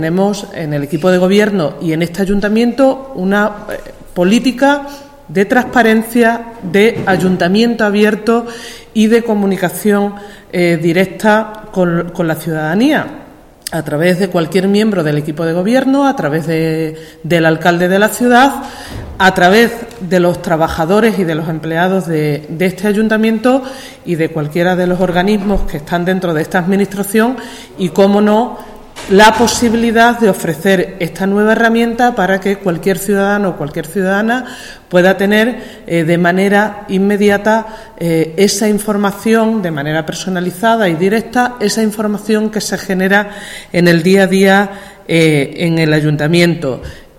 Tenemos en el equipo de gobierno y en este ayuntamiento una política de transparencia, de ayuntamiento abierto y de comunicación directa con la ciudadanía, a través de cualquier miembro del equipo de gobierno, a través del alcalde de la ciudad, a través de los trabajadores y de los empleados de este ayuntamiento y de cualquiera de los organismos que están dentro de esta administración y, cómo no, la posibilidad de ofrecer esta nueva herramienta para que cualquier ciudadano o cualquier ciudadana pueda tener de manera inmediata esa información, de manera personalizada y directa, esa información que se genera en el día a día en el ayuntamiento.